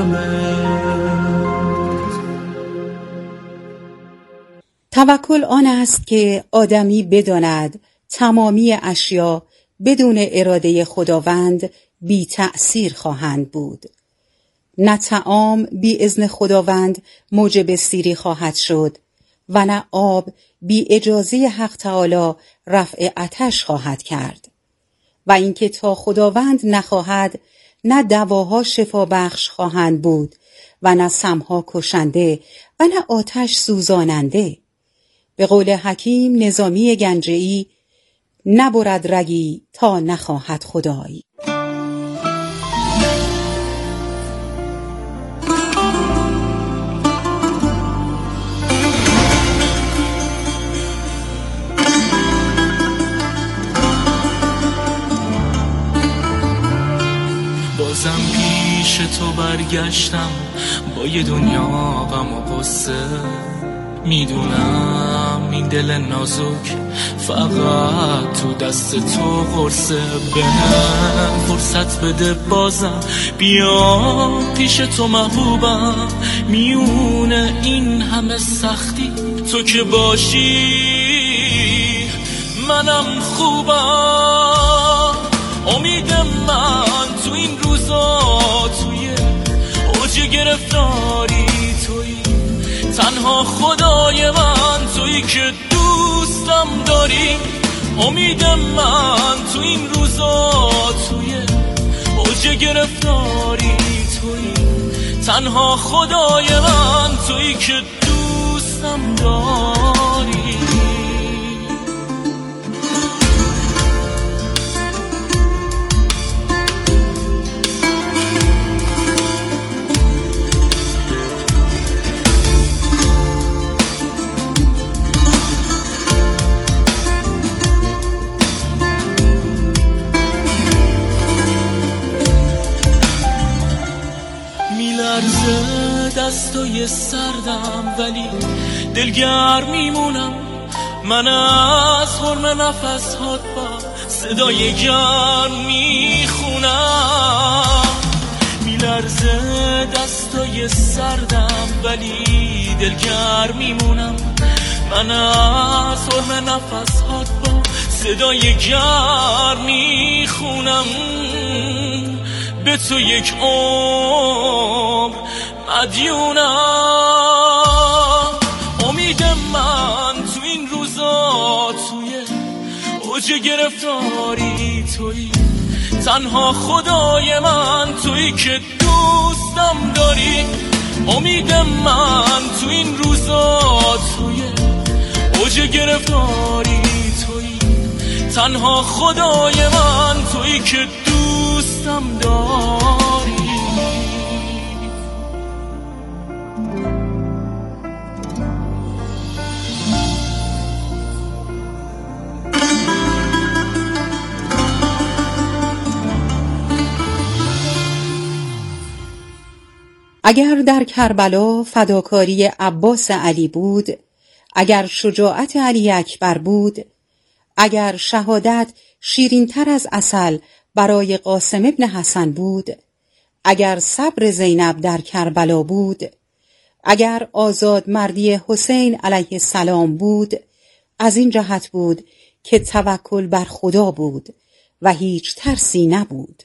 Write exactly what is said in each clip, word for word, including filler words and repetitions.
توکل آن است که آدمی بداند تمامی اشیا بدون اراده خداوند بی تأثیر خواهند بود. نه طعام بی اذن خداوند موجب سیری خواهد شد و نه آب بی اجازه حق تعالی رفع عطش خواهد کرد. و اینکه تا خداوند نخواهد نه دواها شفا بخش خواهند بود و نه سمها کشنده و نه آتش سوزاننده. به قول حکیم نظامی گنجه‌ای، نبرد رگی تا نخواهد خدای. بازم پیش تو برگشتم با یه دنیا غم و غصه، میدونم این دل نازک فقط تو دست تو قرصه. بهم فرصت بده بازم بیا پیش تو محبوبم، میونه این همه سختی تو که باشی منم خوبم. امید من تو این روزا توی اوج گرفتاری تویی، تنها خدای من تویی که دوستم داری. امید من تو این روزا توی اوج گرفتاری تویی، تنها خدای من تویی که دوستم داری. دستای سردم ولی دلگرم میمونم، من از حرم نفس هات با صدای گرم میخونم. میلرزه دستای سردم ولی دلگرم میمونم، من از حرم نفس هات با صدای گرم میخونم. به تو یک عمر مدیونم. امید من تو این روزا توی اوج گرفتاری تویی، تنها خدای من تویی که دوستم داری. امید من تو این روزا توی اوج گرفتاری تویی، تنها خدای من تویی که دوستم داری. اگر در کربلا فداکاری عباس علی بود، اگر شجاعت علی اکبر بود، اگر شهادت شیرین‌تر از عسل برای قاسم ابن حسن بود، اگر صبر زینب در کربلا بود، اگر آزاد مردی حسین علیه السلام بود، از این جهت بود که توکل بر خدا بود و هیچ ترسی نبود.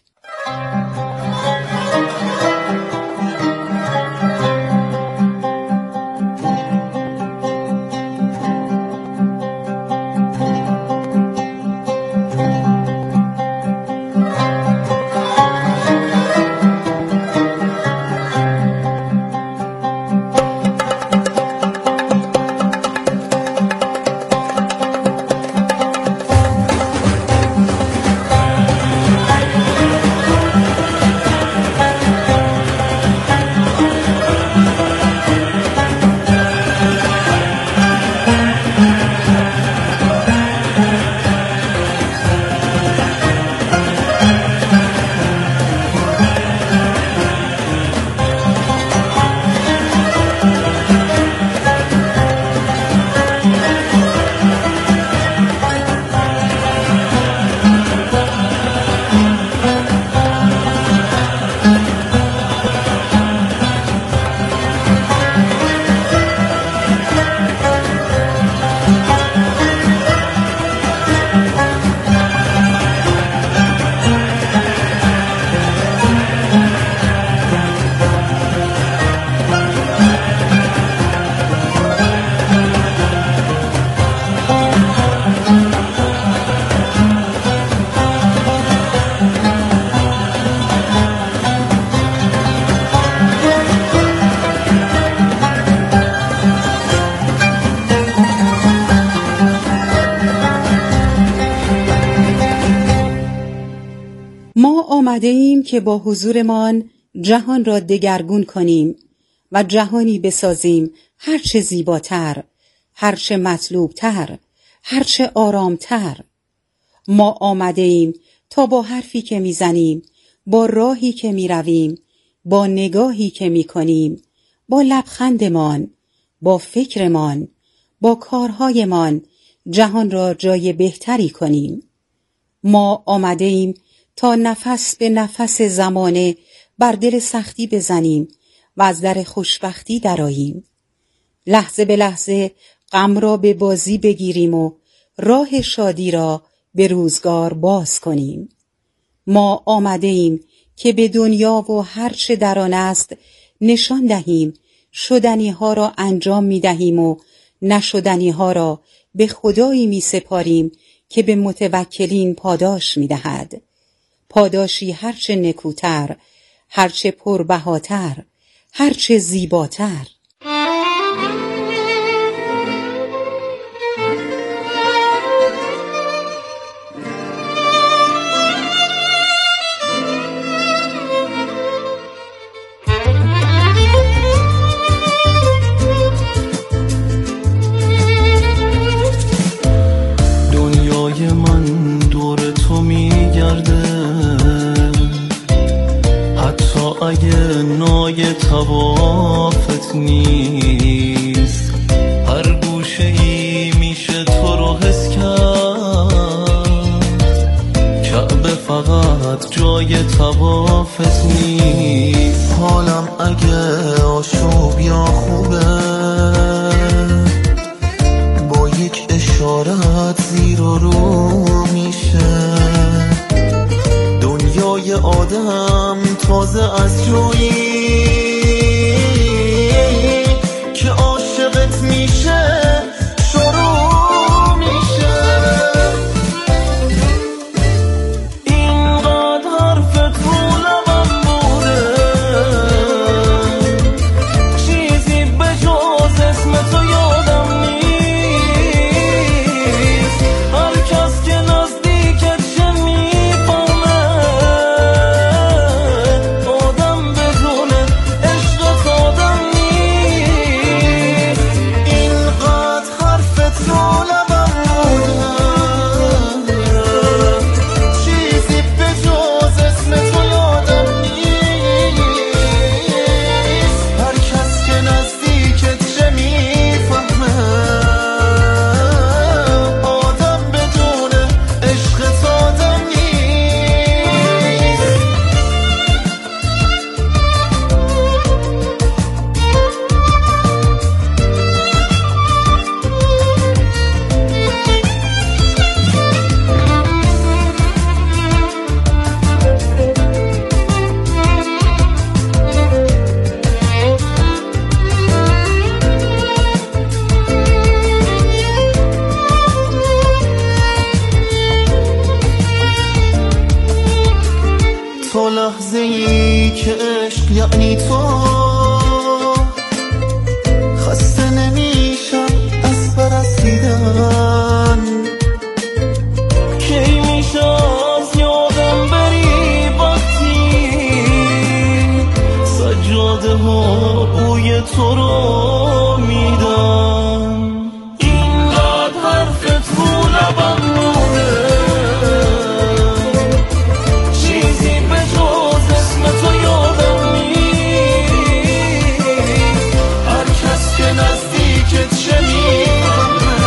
آمده ایم که با حضورمان جهان را دگرگون کنیم و جهانی بسازیم هرچه زیباتر، هرچه مطلوبتر، هرچه آرامتر. ما آمده ایم تا با حرفی که میزنیم، با راهی که میرویم، با نگاهی که میکنیم، با لبخندمان، با فکرمان، با کارهایمان جهان را جای بهتری کنیم. ما آمده ایم تا نفس به نفس زمانه بر دل سختی بزنیم و از در خوشبختی درآییم. لحظه به لحظه غم را به بازی بگیریم و راه شادی را به روزگار باز کنیم. ما آمده ایم که به دنیا و هر چه در آن است نشان دهیم شدنی ها را انجام می دهیم و نشدنی ها را به خدایی می سپاریم که به متوکلین پاداش می دهد. پاداشی هرچه نکوتر، هرچه پربهاتر، هرچه زیباتر. دنیای من دور تو میگرده، حتی اگه نای طوافت نیست. هر گوشه ای میشه تو رو حس کرد، کعبه فقط جای طوافت نیست. حالم اگه آشوب یا خوبه، با یک اشارت زیر و رو میشه. دنیای آدم تازه از جایی که عاشقت میشه شروع میشه. اینقدر حرفت رو لبم موره، چیزی به جز اسم تو یادم نیست. هر کس که نزدیکت شه میفهمه آدم بدون عشقت آدم نیست. اینقدر حرفت رو لبم موره، چیزی به جز اسم تو یادم نیست. هر کس که نزدیکت شه میفهمه آدم بدون عشقت آدم نیست. تو لحظه ای که عشق یعنی تو، خسته نمیشم از پرستیدن. کی میشه از یادم بری وقتی سجاده ها بوی تو رو میدن. اینقدر حرفت رو لبم موره، چیزی به جز اسم تو یادم نیست. هر کس که نزدیکت شه میفهمه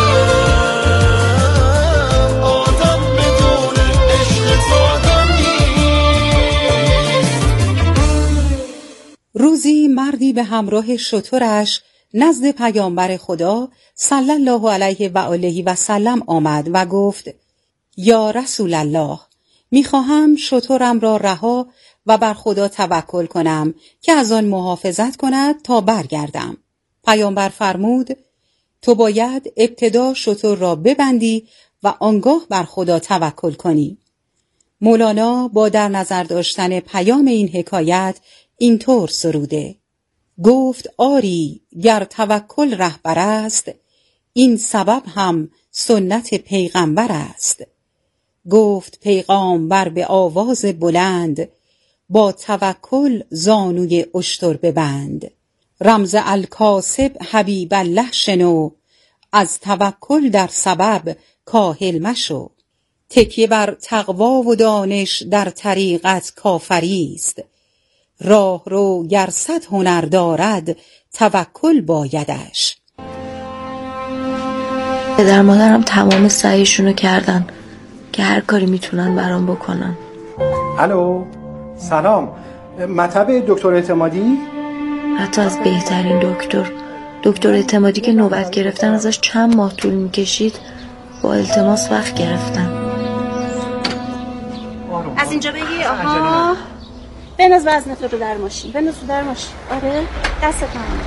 آدم بدون عشقت آدم نیست. روزی مردی به همراه شترش نزد پیامبر خدا صلی الله علیه و آله و سلم آمد و گفت: یا رسول الله، میخواهم شترم را رها و بر خدا توکل کنم که از آن محافظت کند تا برگردم. پیامبر فرمود: تو باید ابتدا شتر را ببندی و آنگاه بر خدا توکل کنی. مولانا با در نظر داشتن پیام این حکایت اینطور سروده: گفت آری گر توکل رهبر است، این سبب هم سنت پیغمبر است. گفت پیغامبر به آواز بلند، با توکل زانوی اشتر ببند. رمز الکاسب حبیب الله شنو، از توکل در سبب کاهل مشو. تکیه بر تقوا و دانش در طریقت کافری است، راه رو گر صد هنر دارد توکل بایدش. پدر مادرم تمام سعیشونو کردن که هر کاری میتونن برام بکنن. الو سلام، مطب دکتر اعتمادی؟ حتی از بهترین دکتر دکتر اعتمادی که نوبت گرفتن ازش چند ماه طول میکشید با التماس وقت گرفتن. از اینجا بگی آها بناز وزنت رو در ماشین، بناز رو در ماشین. آره دست کنم.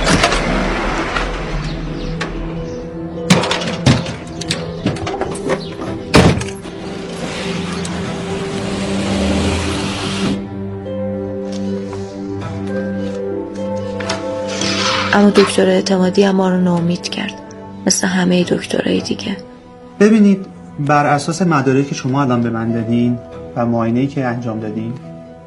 اما دکتر اعتمادی ما رو ناامید کرد، مثل همه دکترای دیگه. ببینید، بر اساس مدارکی که شما الان به من دادین و معاینه‌ای که انجام دادین،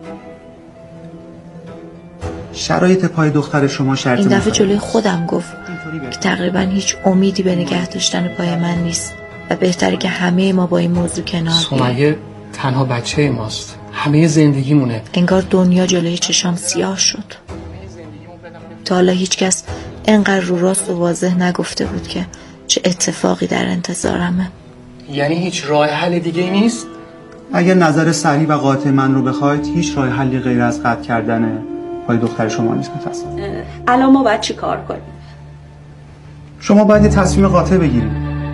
شرایط پای دختر شما شرط این دفعه جلوی خودم گفت که تقریبا هیچ امیدی به نگه داشتن پای من نیست و بهتره که همه ما با این موضوع کنار بیاییم. سمیه تنها بچه ماست، همه زندگیمونه. انگار دنیا جلوی چشام سیاه شد. تا حالا هیچ کس اینقدر رو راست و واضح نگفته بود که چه اتفاقی در انتظارمه. یعنی هیچ راه حل دیگه نیست؟ اگر نظر سریع و قاطع من رو بخواید، هیچ راه حلی غیر از قطع کردن پای دختر شما نیست. متاسفم. الان ما باید چی کار کنیم؟ شما باید یه تصمیم قاطع بگیرید.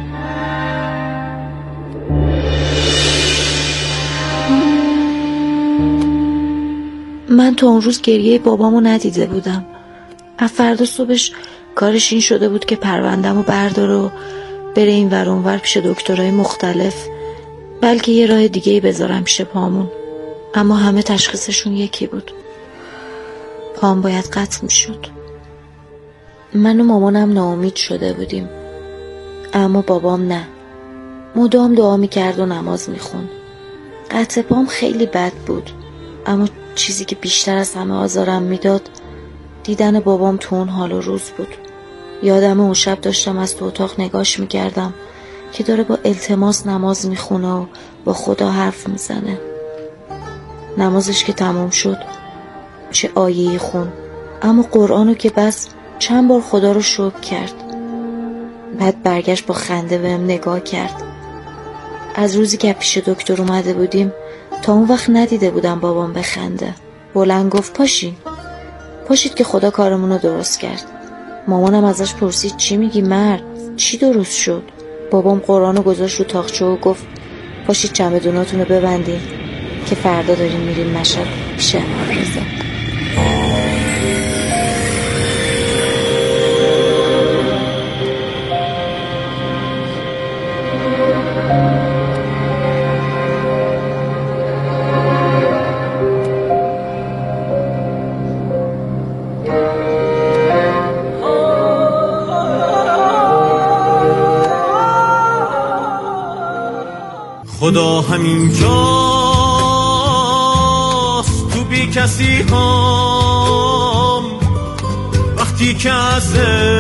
من تا اون روز گریه بابامو ندیده بودم. از فردا صبحش کارش این شده بود که پرونده‌مو برداره و بره این ور اون ور پیش دکترای مختلف، بلکه یه راه دیگه‌ای بذارم پیش پامون. اما همه تشخیصشون یکی بود، پام باید قطع میشد. من و مامانم ناامید شده بودیم، اما بابام نه. مدام دعا میکرد و نماز میخوند. قطع پام خیلی بد بود، اما چیزی که بیشتر از همه آزارم میداد دیدن بابام تو اون حال و روز بود. یادم اون شب داشتم از تو اتاق نگاش میکردم که داره با التماس نماز میخونه و با خدا حرف میزنه. نمازش که تمام شد چه آیه‌ای خون، اما قرآنو که بس چند بار خدا رو شکر کرد. بعد برگشت با خنده بهم نگاه کرد. از روزی که پیش دکتر اومده بودیم تا اون وقت ندیده بودم بابام بخنده. بلند گفت پاشین پاشید که خدا کارمونو درست کرد. مامانم ازش پرسید چی میگی مرد؟ چی درست شد؟ بابام قرآنو گذاشت رو تاقچه و گفت پاشید چمدوناتونو ببندین که فردا داریم میریم مشهد پیش امام رضا. خدا همین جاست تو بی کسی هم، وقتی که از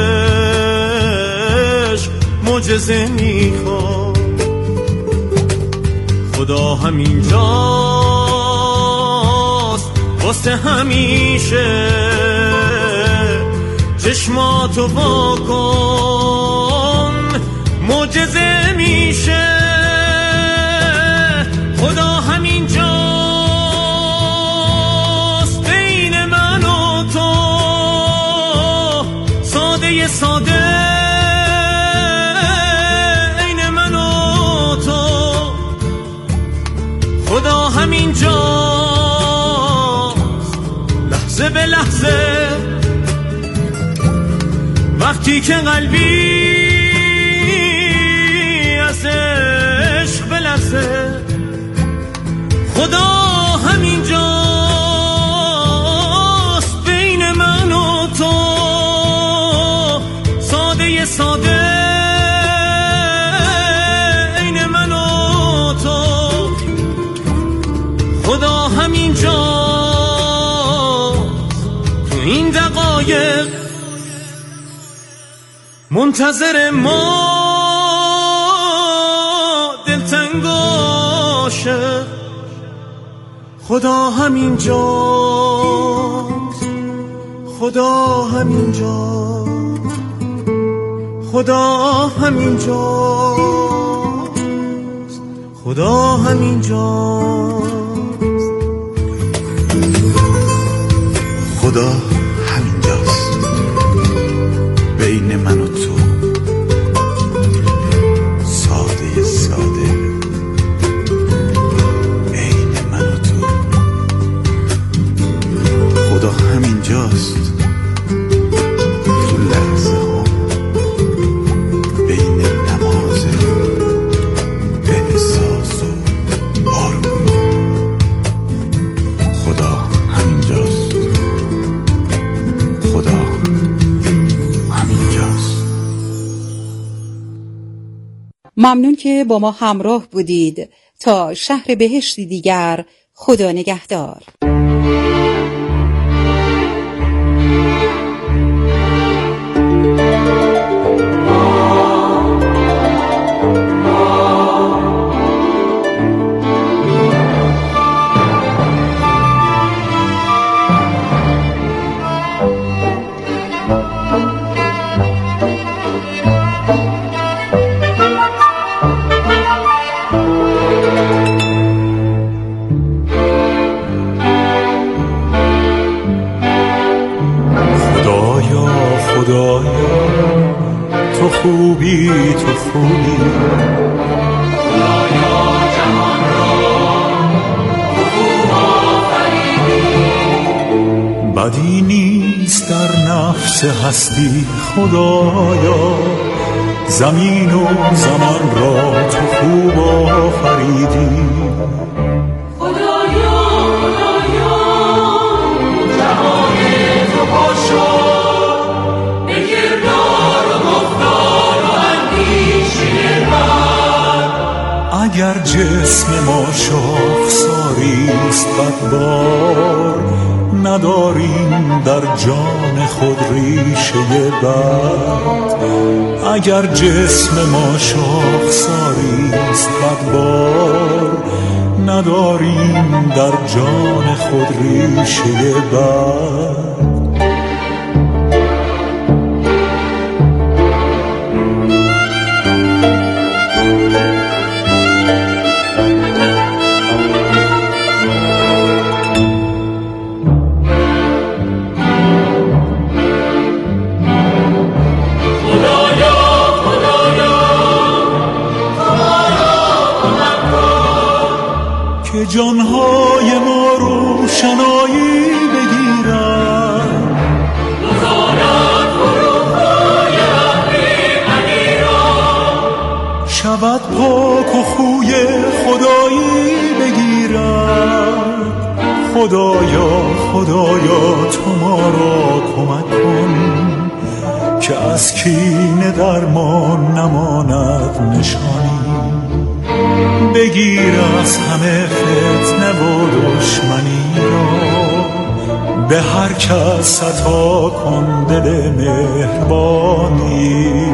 عشق معجزه میخواد. خدا همین جاست واسه همیشه، چشماتو وا کن معجزه میشه. خدا همین جاست بین من و تو، ساده ساده عین من و تو. خدا همین جاست لحظه به لحظه، وقتی که قلبی از عشق بلرزه. خدا همین جاست بین من و تو، ساده ساده عین من و تو. این دقایق منتظر ما دلتنگ عاشق خدا همین جاست، خدا همین جاست، خدا همین جاست، خدا همین جاست، خدا همین جاست بین من و تو، ساده ساده عین من و تو. خدا همین جاست تو لحظه ها بین نماز احساس و آروم. خدا همین جاست، خدا همین جاست. ممنون که با ما همراه بودید. تا شهر بهشتی دیگر، خدا نگهدار. خدایا تو خوبی، تو خوبی، خدایا جهان را تو خوب آفریدی. بدی نیست در نفس هستی خدایا، زمین و زمان را تو خوب آفریدی. خدایا خدایا جهان تو باشو، اگر جسم ما شاخساریست بدبار، نداریم در جان خود ریشه بد. اگر جسم ما شاخساریست بدبار، نداریم در جان خود ریشه بد. که جانهای ما روشنایی بگیرن، بزارد فروغ‌های ابری را، شود پاک و خوی خدایی بگیرد. خدایا خدایا تو ما را کمک کن، که از کینه در ما نماند نشانی. بگیر از همه فتنه و دشمنی را، به هر کس عطا کن دل مهربانی.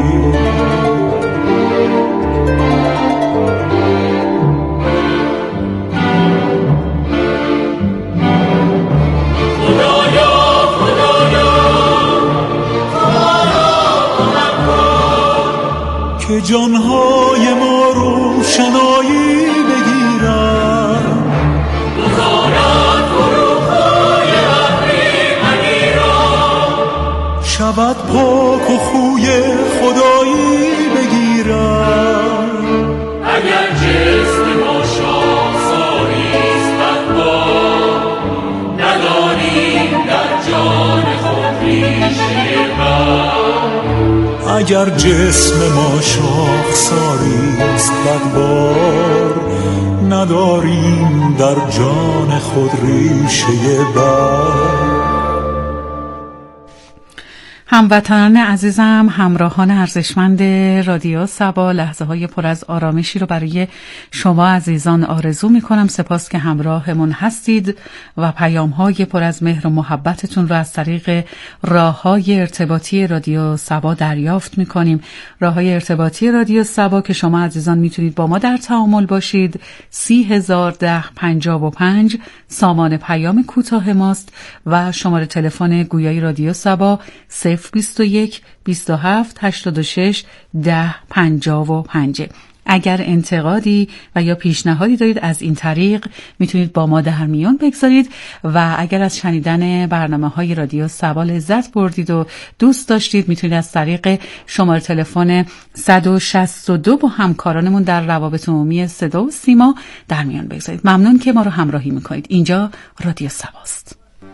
خدایا خدایا تو ما را کمک کن، که جانهای ما روشنایی بگیرن، بزارد فروغ‌های ابری را، شود پاک و خوی خدایی بگیرن. اگر جسم ما شاخساریست بدبار، نداریم در جان خود ریشه بد. اگر جسم ما شاخساریست بدبار، نداریم در جان خود ریشه بد. هموطنان عزیزم، همراهان ارزشمند رادیو صبا، لحظه های پر از آرامشی رو برای شما عزیزان آرزو می کنم. سپاس که همراهمون هستید و پیام های پر از مهر و محبتتون رو از طریق راه های ارتباطی رادیو صبا دریافت می کنیم. راه های ارتباطی رادیو صبا که شما عزیزان میتونید با ما در تعامل باشید، سی هزار ده پنجاه و پنج سامان پیام کوتاه ماست و شماره تلفن گویای رادیو صبا صفر بیست و یک بیست و هفت هشتاد و شش ده پنجاه و پنج. اگر انتقادی و یا پیشنهادی دارید از این طریق میتونید با ما در میان بگذارید و اگر از شنیدن برنامه‌های رادیو صبا لذت بردید و دوست داشتید میتونید از طریق شماره تلفن صد و شصت و دو با همکارانمون در روابط عمومی صدا و سیما در میان بگذارید. ممنون که ما رو همراهی میکنید. اینجا رادیو صباست.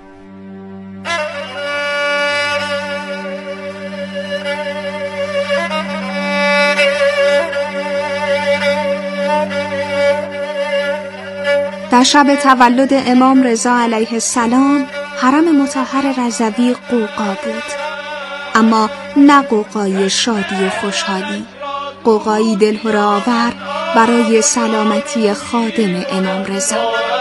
در شب تولد امام رضا علیه السلام حرم مطهر رضوی قوقا بود، اما نه قوقایی شادی و خوشحالی، قوقایی دلهره آور برای سلامتی خادم امام رضا.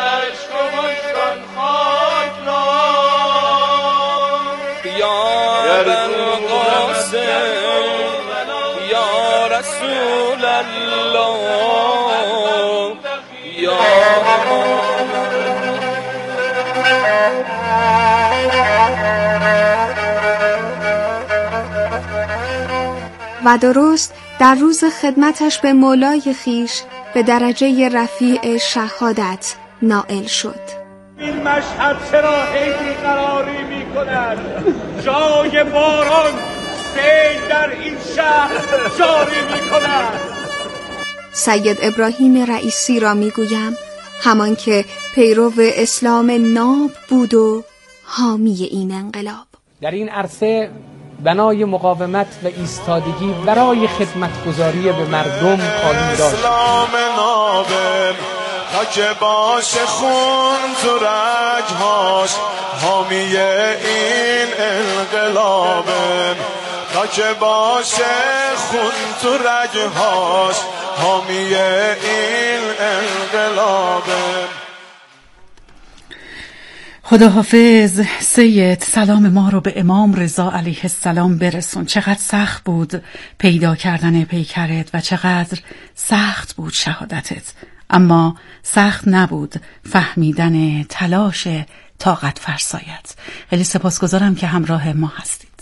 و درست در روز خدمتش به مولای خیش به درجه رفیع شهادت نائل شد. این مشهد چرا هی بیقراری می کند؟ جای باران سیل در این شهر جاری می کند. سید ابراهیم رئیسی را می گویم، همان که پیرو اسلام ناب بود و حامی این انقلاب. در این عرصه بنای مقاومت و ایستادگی برای خدمتگزاری به مردم خواهیم داشت. اسلام نابم تا که باشه خون تو رگهاش، حامی این انقلابم تا که باشه خون تو رگهاش، حامی این انقلابم. خداحافظ سید، سلام ما رو به امام رضا علیه السلام برسون. چقدر سخت بود پیدا کردن پیکرت و چقدر سخت بود شهادتت، اما سخت نبود فهمیدن تلاش طاقت فرسایت. خیلی سپاسگزارم که همراه ما هستید.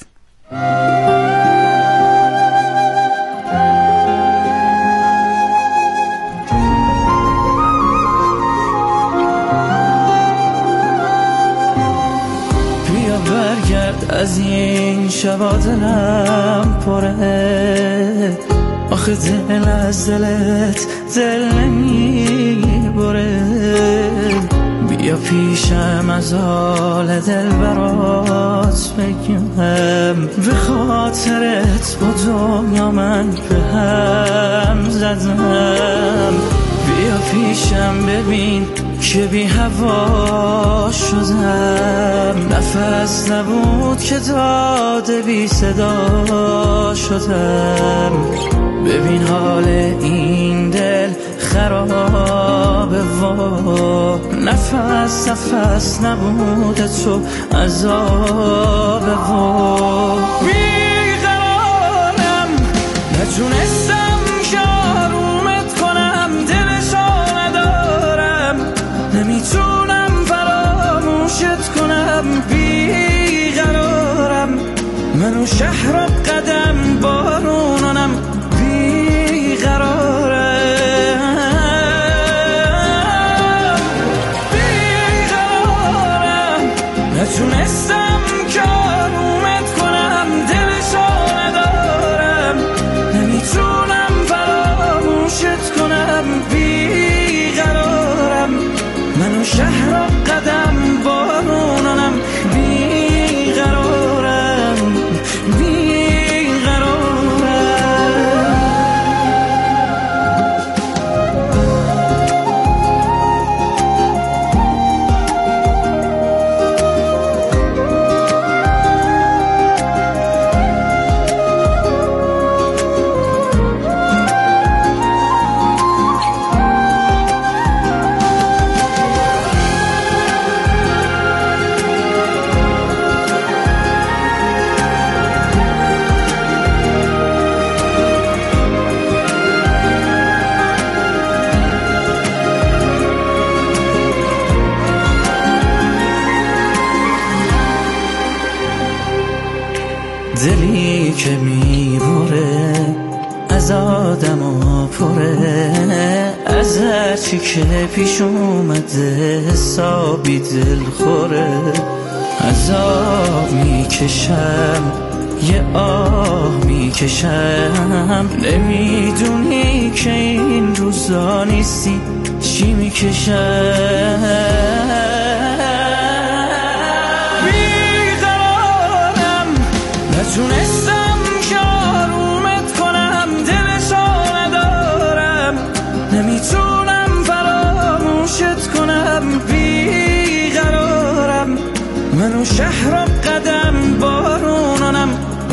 از این شبا دلم پره، آخه دل از دلت دل نمیبره. بیا پیشم از حال دل برات بگم، به خاطرت با دنیا من به هم زدم. بیا پیشم ببین که بی هوا شدم، نفس نبود که داده بی صدا شدم. ببین حال این دل خرابه و نفس نفس نبود تو عذابه و بیقرارم، نتونستم که آرومت کنم، دلشو ندارم، نمیتونم فراموشت کنم. بیقرارم، منو شهر و قدم بارونانم. بیقرارم بیقرارم، نتونستم که آرومت کنم، دلشو ندارم، نمیتونم فراموشت کنم. بیقرارم، منو شهر و قدم بارونانم. بیقرارم بیقرارم. دلی که میبره از آدم و پره، از هرچی که پیش اومده حسابی دل خوره. عذاب میکشم یه آه میکشم، نمیدونی که این روزا نیستی چی میکشم. بیقرارم نتونستم که آرومت کنم، دلشو ندارم نمیتونم فراموشت کنم. بیقرارم منو شهرم قدم بارونانم،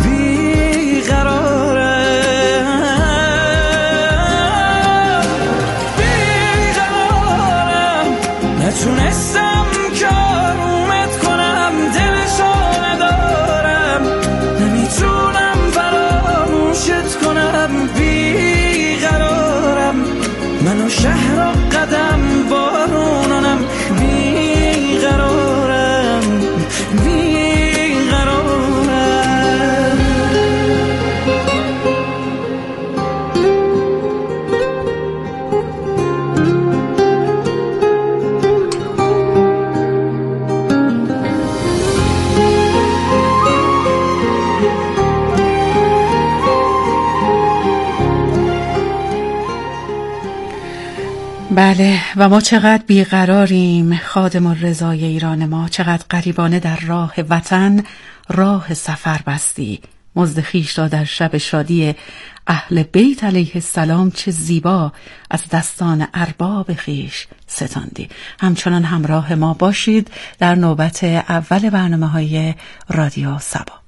بیقرارم بیقرارم نتونستم که آرومت کنم، دلشو ندارم نمیتونم فراموشت کنم. بیقرارم منو شهر قدم بارونانم، بیقرارم بیقرارم. بله و ما چقدر بیقراریم خادم الرضای ایران ما، چقدر غریبانه در راه وطن راه سفر بستی. مزد خویش را در شب شادی اهل بیت علیه السلام چه زیبا از دستان ارباب خویش ستاندی. همچنان همراه ما باشید در نوبت اول برنامه‌های رادیو سبا.